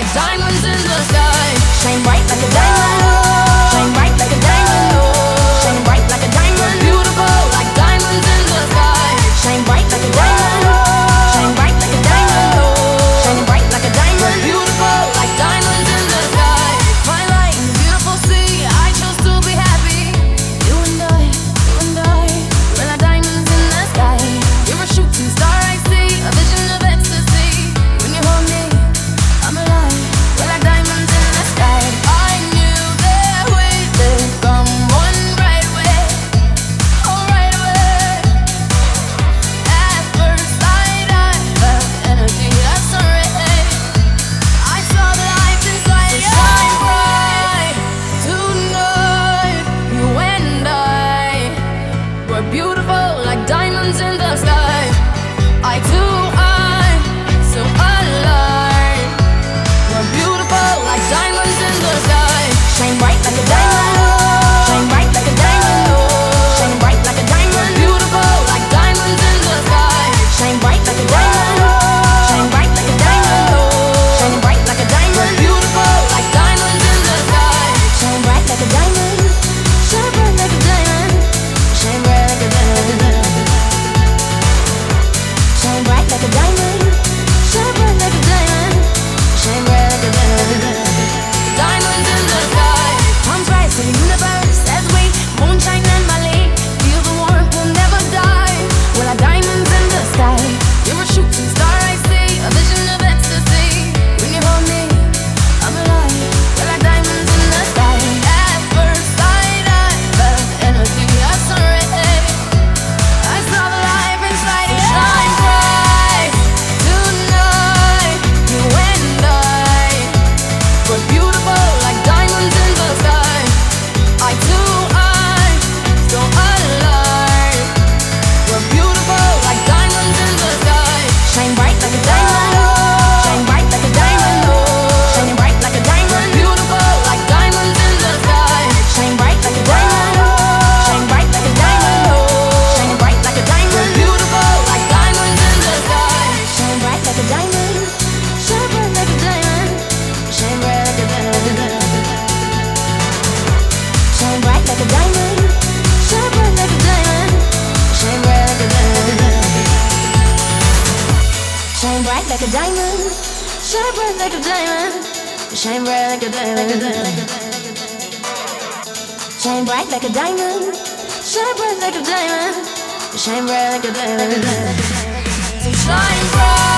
diamonds in the sky. Shine bright like a diamond. Shine bright like a diamond. Shine bright like a diamond. Beautiful like diamonds in the sky. Shine bright like a diamond. Shine bright like a diamond. Shine bright like a diamond. Beautiful like diamonds in the sky. My light in the beautiful sea. I chose to be happy. You and I, we're like diamonds in the sky. You're a shooting star I see, a vision of ecstasy. When you hold me, I'm alive. We're like diamonds in the sky. I knew that we would come one right way, oh right away. At first sight, I felt energy, a sun ray. I saw the light inside you. Shine bright tonight. You and I, we're beautiful like diamonds in the sky. Eye to eye, so alive. We're beautiful like diamonds in the sky. Shine bright like a diamond. Shine bright like a diamond. Shine bright like a diamond. Beautiful like diamonds in the sky. Shine bright like a diamond. Shine bright like a diamond. Shine bright like a diamond. Beautiful like diamonds in the sky. Shine bright like a diamond. Shine bright like a diamond. Shine bright like a diamond. Shine bright like a diamond. Shine bright like a diamond. Shine bright like a diamond. Diamonds in the sky. Palms rise to the universe as we moonshine and Mali. Feel the warmth, we'll never die. We're like diamonds in the sky. You're a shooting star I see, a vision of ecstasy. When you hold me, I'm alive. We're like diamonds in the sky. At first sight, I felt energy, a sun ray. I saw the life inside you. Shine bright tonight. You and I, we're beautiful like diamonds in the sky. Eye to eye, so alive. We're beautiful like diamonds in the sky. Shine bright like a diamond. Shine bright like a diamond. Shining bright like a diamond. Beautiful like diamonds in the sky. Shine bright like a diamond. Shine bright like a diamond. Shining bright like a diamond. Beautiful like diamonds in the sky. Shine bright like a diamond. Shine bright like a diamond. Shine bright like a diamond. Shine bright like a diamond. Shine bright like a diamond. Shine bright like a diamond. Shine bright like a diamond. Shine bright like a diamond. Shine bright like a diamond. Shine bright like a diamond. Shine bright like a diamond. Shine bright like a diamond. So shine bright.